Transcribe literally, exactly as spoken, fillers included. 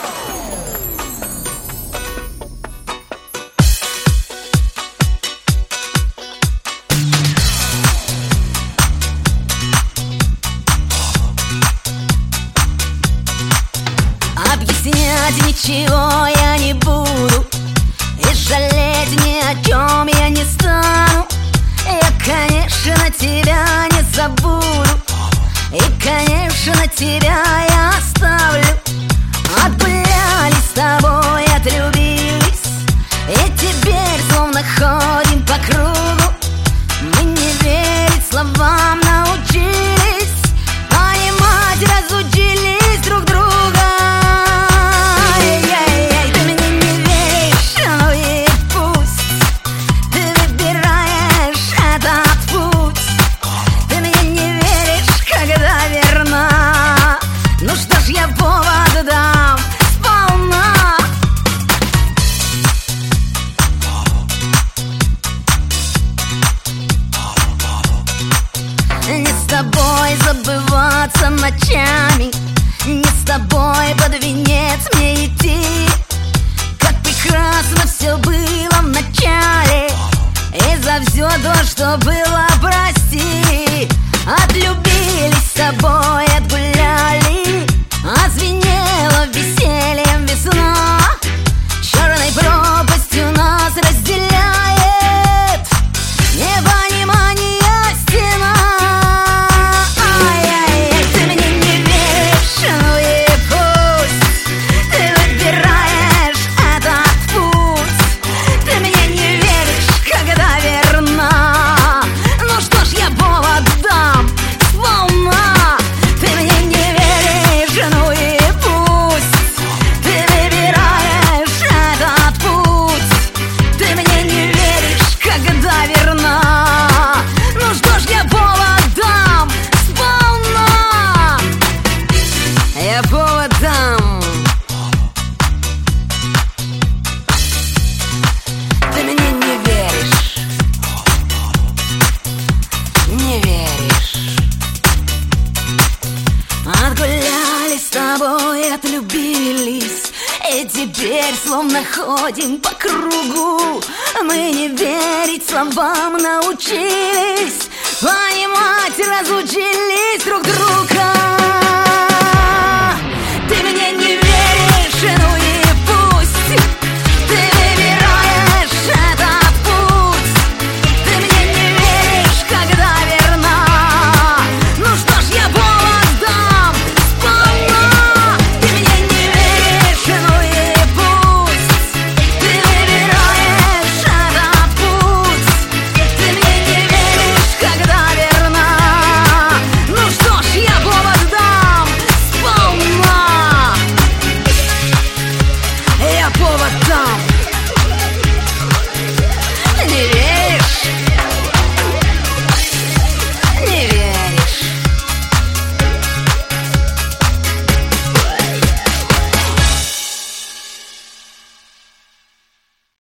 Объяснять ничего я не буду, и жалеть ни о чем я не стану. Я, конечно, тебя не забуду, и, конечно, тебя я оставлю. Отгулялись с тобой, отлюбились, и теперь словно ходим по кругу. Мы не верить словам научились, понимать разучились друг друга. Я повод дам сполна. Не с тобой забываться ночами, не с тобой под венец мне идти. Как прекрасно все было в начале, и за все то, что было, прости. Отлюбились с тобой, отгуляли, а звенело весельем весна. Черной пропастью нас разделяет непонимание стена. Ай-яй-яй, ты мне не веришь, ну и пусть. Ты выбираешь этот путь. Ты мне не веришь, когда верна. Ну что ж, я повод дам сполна. Ты мне не веришь, ну и пусть. Ты выбираешь этот путь. Ты мне не веришь, когда верна. Ну что ж, я повод дам сполна. Я повод дам. Ты мне не веришь, не веришь. Отгулялись с тобой, отлюбились, и теперь словно ходим по кругу. Мы не верить словам научились, понимать разучились друг друга.